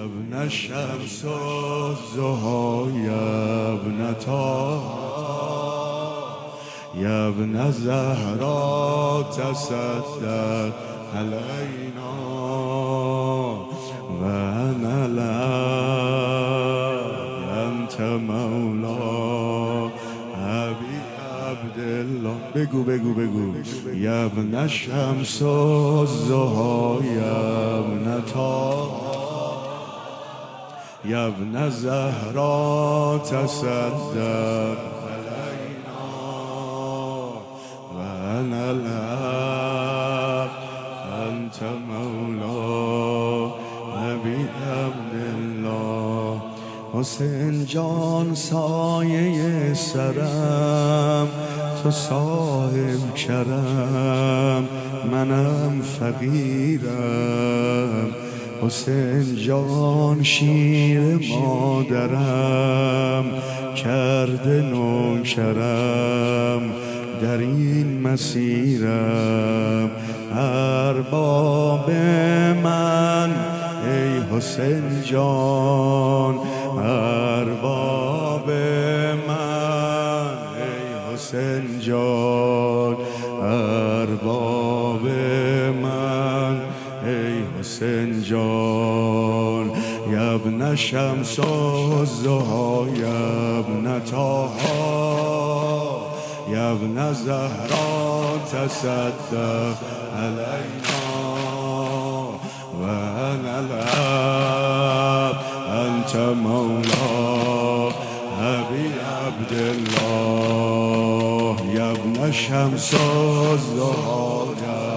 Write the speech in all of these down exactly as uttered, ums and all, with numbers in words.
ابن شمس الضحی یا ابن طه یا ابن زهرا تصدق علینا و انا لك انت مولا ابی عبدالله. بگو بگو بگو یا ابن شمس الضحی یا ابن طه یا ابن زهرا تصدق علینا و انا لك انت مولا ابی عبدالله. حسین جان سایه سرم، تو صاحب کرم، منم فقیرم. حسین جان شیر مادرم، کرده نوکرم در این مسیرم. ارباب من ای حسین جان، ارباب من ای حسین جان، ارباب من ای حسین جان. یا ابن شمس الضحی یا ابن طه یا ابن زهرا تصدق علینا و انا لك انت مولا ابی عبدالله. یا ابن شمس الضحی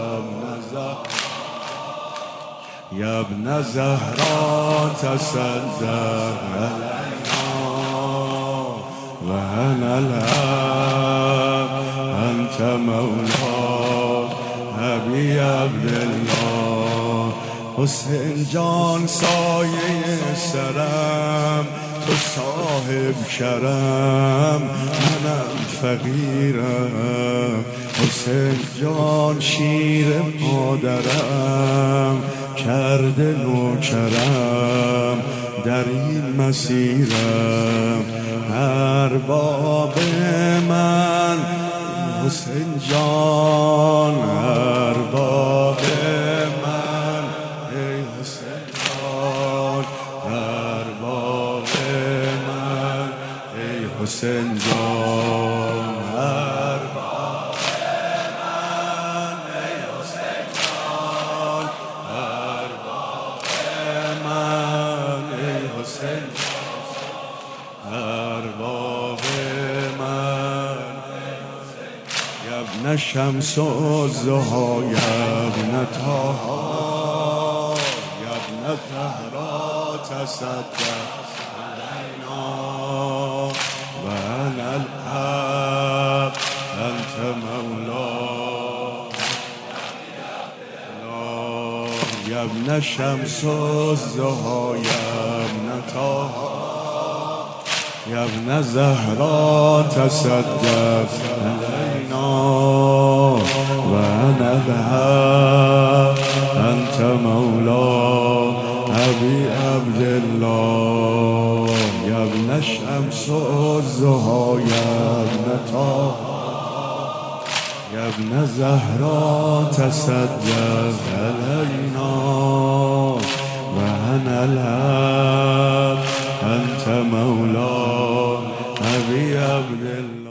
یا ابن زهرا تصدق علینا و انا لك انت مولا ابی عبدالله. حسین جان سایه سرم، تو صاحب کرم، منم فقیرم. حسین جان شیر مادرم، کرده نوکرم در این مسیرم. ارباب من حسین جان، ارباب من ای حسین جان، ارباب من ای حسین جان، ارباب من ای حسین جان، ارباب من ای حسین جان، ارباب من یا ابن شمس الضحی یا ابن طه یا ابن زهرا تصدق علینا و انا الحق انت مولا یا ابن شمس الضحی یا ابن طه یا ابن زهرا تصدق علینا و انا الحق انت مولا ابی عبدالله. یا ابن شمس الضحی یا ابن طه یا ابن زهرا تصدق علینا و انا الحق انت مولا ابی عبدالله.